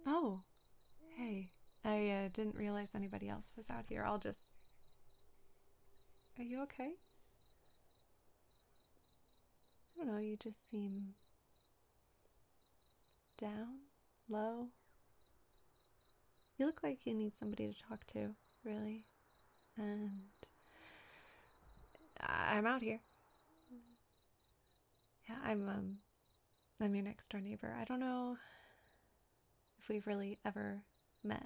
Oh, hey. I didn't realize anybody else was out here. I'll just. Are you okay? I don't know, you just seem down, low. You look like you need somebody to talk to, really. And I'm out here. Yeah, I'm your next door neighbor. I don't know if we've really ever met.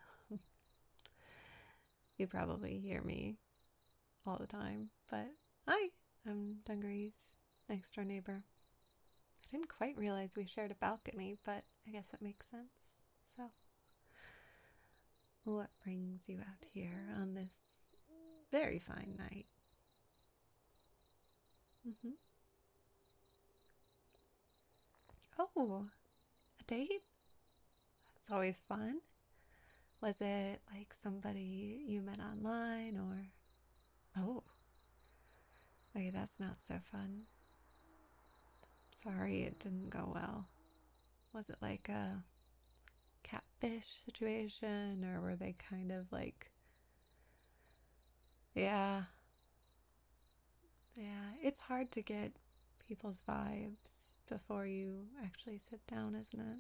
You probably hear me all the time, but hi, I'm Dungaree's next door neighbor. I didn't quite realize we shared a balcony, but I guess it makes sense. So, what brings you out here on this very fine night? Mm-hmm. Oh, a date? That's always fun. Was it like somebody you met online or. Oh, okay, that's not so fun. Sorry it didn't go well. Was it like a catfish situation or were they kind of like. Yeah, yeah, it's hard to get people's vibes before you actually sit down, isn't it?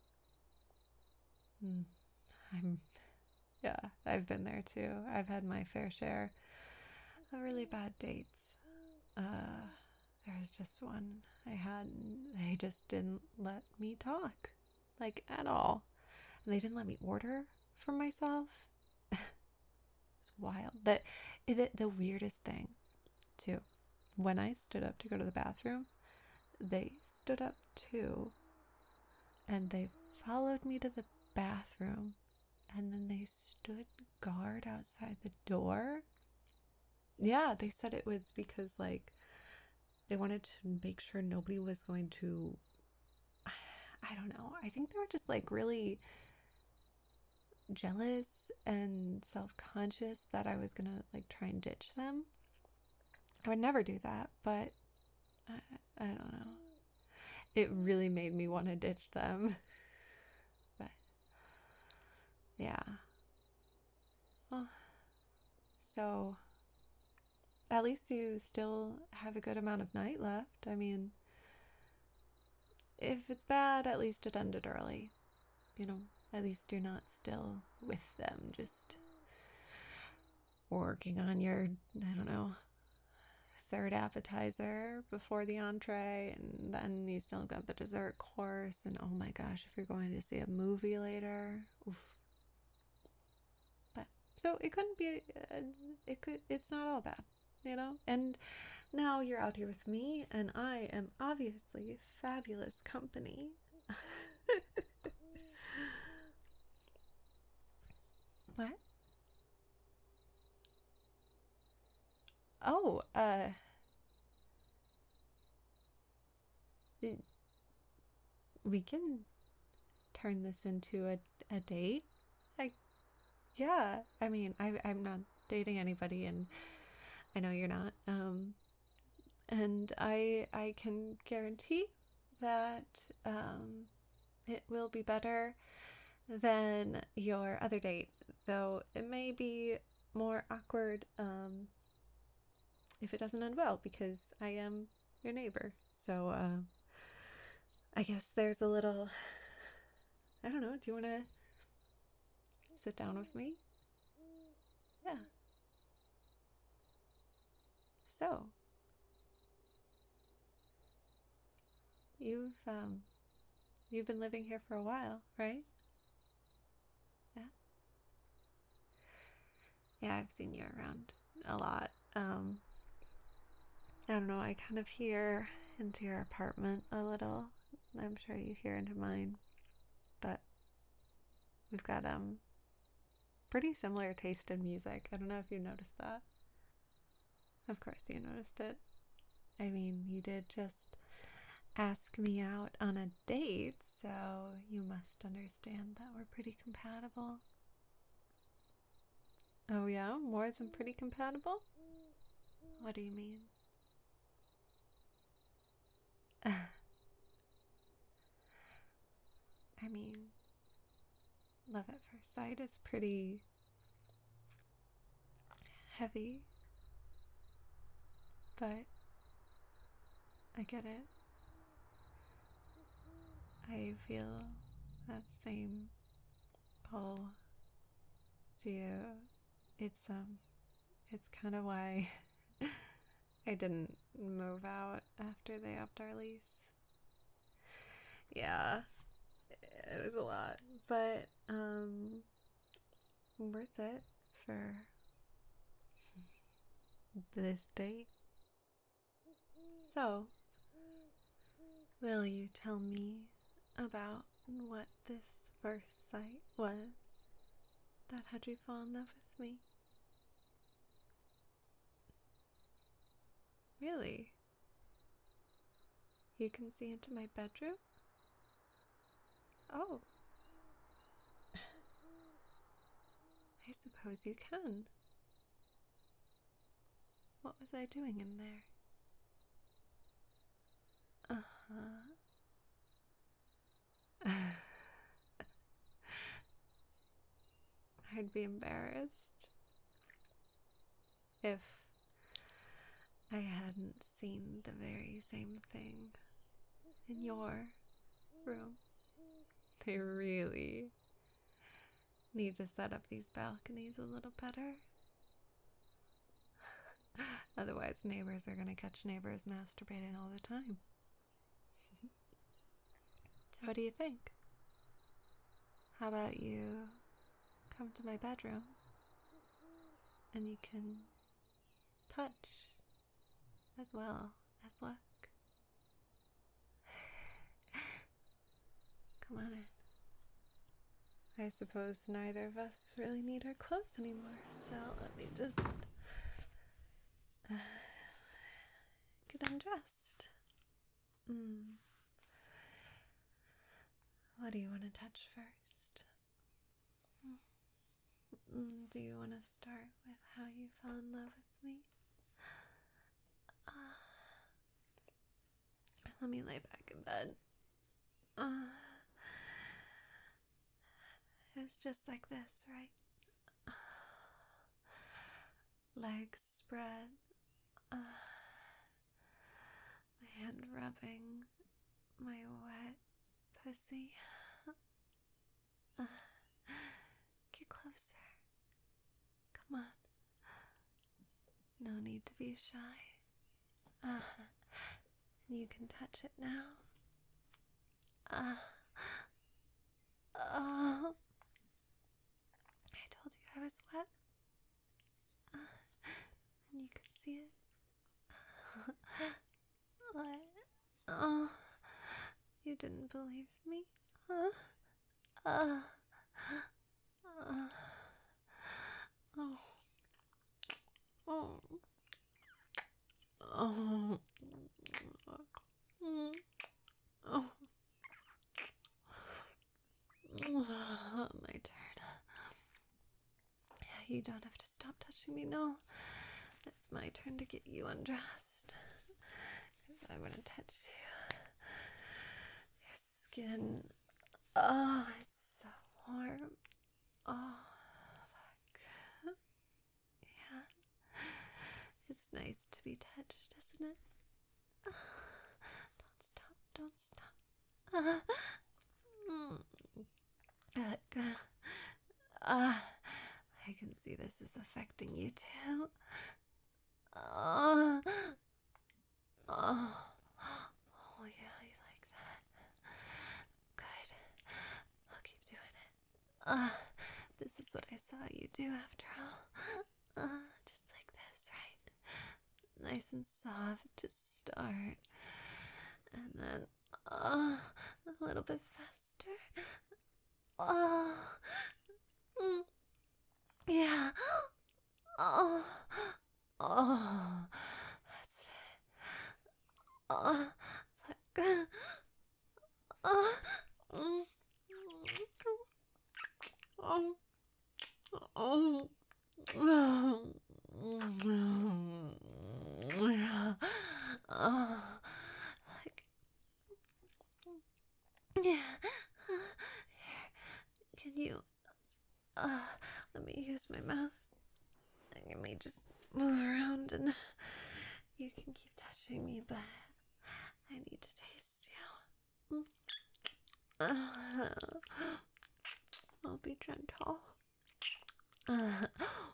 Mm, I'm, yeah, I've been there too. I've had my fair share of really bad dates. Uh, there was just one I had, and they just didn't let me talk, like at all. And they didn't let me order for myself. It's wild. The weirdest thing too. When I stood up to go to the bathroom, they stood up too, and they followed me to the bathroom, and then they stood guard outside the door. Yeah, they said it was because like they wanted to make sure nobody was going to. I don't know. I think they were just like really jealous and self-conscious that I was gonna like try and ditch them. I would never do that, but I, I don't know. It really made me want to ditch them. But yeah. Well, so at least you still have a good amount of night left. I mean, if it's bad, at least it ended early. You know, at least you're not still with them, just working on your, I don't know, third appetizer before the entree, and then you still got the dessert course. And oh my gosh, if you're going to see a movie later, oof. But so it couldn't be, it's not all bad, you know? And now you're out here with me, and I am obviously fabulous company. What? Oh, we can turn this into a date. Like, yeah. I mean, I'm not dating anybody, and I know you're not. And I can guarantee that it will be better than your other date, though it may be more awkward if it doesn't end well because I am your neighbor. So I guess there's a little. I don't know. Do you want to sit down with me? Yeah. So you've um you've been living here for a while, right? Yeah. Yeah, I've seen you around a lot. I don't know. I kind of hear into your apartment a little. I'm sure you hear into mine, but we've got pretty similar taste in music. I don't know if you noticed that. Of course, you noticed it. I mean, you did just ask me out on a date, so you must understand that we're pretty compatible. Oh, yeah? More than pretty compatible? What do you mean? I mean, Love at First Sight is pretty heavy, but I get it. I feel that same pull to you. It's kind of why I didn't move out after they upped our lease. Yeah, it was a lot, but worth it for this date. So, will you tell me about what this first sight was that had you fall in love with me? Really? You can see into my bedroom? Oh, I suppose you can. What was I doing in there? I'd be embarrassed if I hadn't seen the very same thing in your room. They really need to set up these balconies a little better. Otherwise, neighbors are going to catch neighbors masturbating all the time. So what do you think? How about you come to my bedroom and you can touch as well as look? Come on in. I suppose neither of us really need our clothes anymore, so let me just get undressed. What do you want to touch first? Do you want to start with how you fell in love with me? Let me lay back in bed. It was just like this, right? Legs spread, my hand rubbing my wet pussy. Get closer. Come on. No need to be shy. You can touch it now. Oh, I told you I was wet. And you could see it. What? Oh, you didn't believe me? Oh. Oh. Oh. Oh. Oh. My turn. Yeah, you don't have to stop touching me, no. It's my turn to get you undressed. Because I'm going to touch you. Your skin. Oh, it's so warm. Oh, fuck. Yeah. It's nice to be touched, isn't it? Don't stop. Don't stop. I can see this is affecting you too. Oh, yeah, you like that. Good. I'll keep doing it. This is what I saw you do after all. Just like this, right? Nice and soft to start. And then, a little bit faster. Yeah. Oh, that's it. Fuck. Like, yeah. Here, can you Let me use my mouth. Let me just move around and you can keep touching me, but I need to taste you. I'll be gentle. I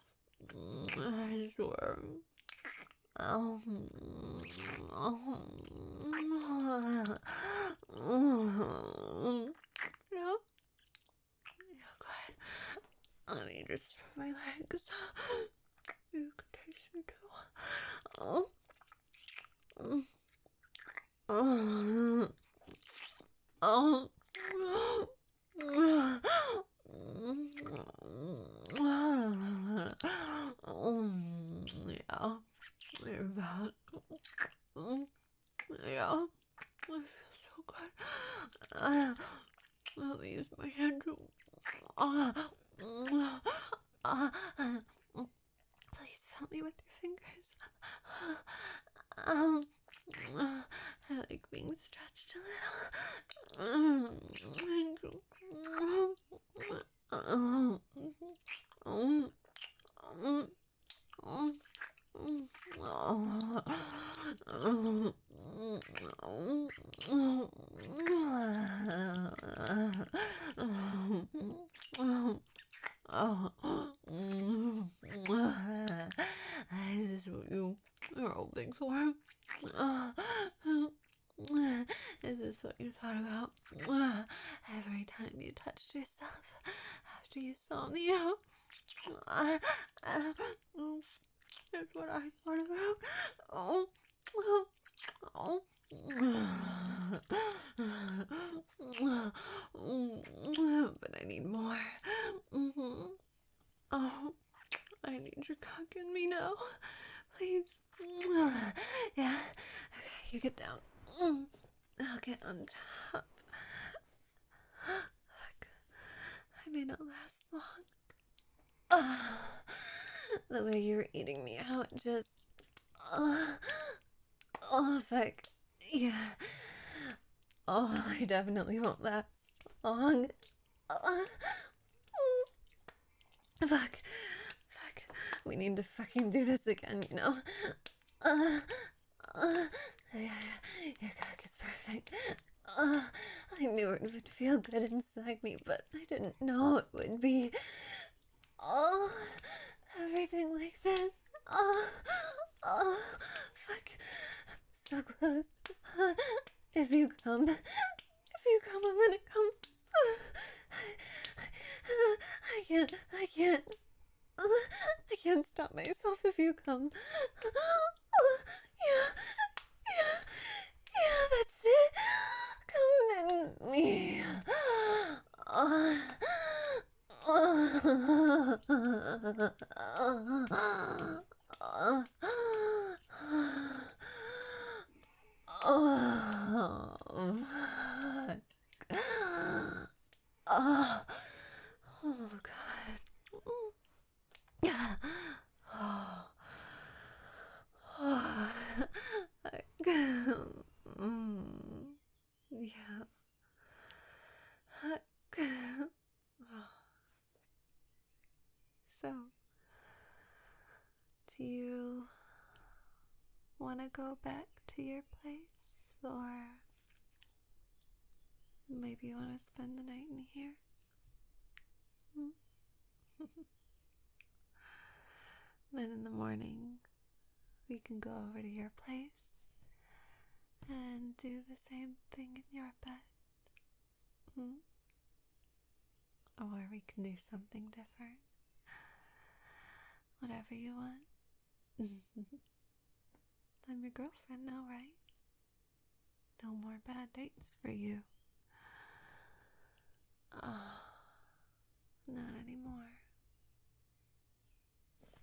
swear. Yeah? Yeah, good. Let me just for my legs. You can taste me too. Oh. Oh. Oh. Yeah. You're bad. Yeah. I feel so good. Let me use my hand to... Please fill me with your fingers. I like being stretched a little. This is what you're hoping for. Is this what you thought about every time you touched yourself after you saw me out? That's what I thought about. But I need more. Oh, I need your cock in me now. Please. Yeah. Okay, you get down. I'll get on top. Fuck. I may not last long. The way you were eating me out just... fuck. Yeah. Oh, I definitely won't last long. Fuck. We need to fucking do this again, you know? Your cock is perfect. I knew it would feel good inside me, but I didn't know it would be... everything like this. Fuck. I'm so close. If you come, I'm gonna come. I can't stop myself if you come. Yeah, that's it. Come in me. Oh, God. Yeah. Yeah. So, do you want to go back to your place, or maybe you want to spend the night in here? Then in the morning, we can go over to your place and do the same thing in your bed. Or we can do something different. Whatever you want. I'm your girlfriend now, right? No more bad dates for you. Oh, not anymore.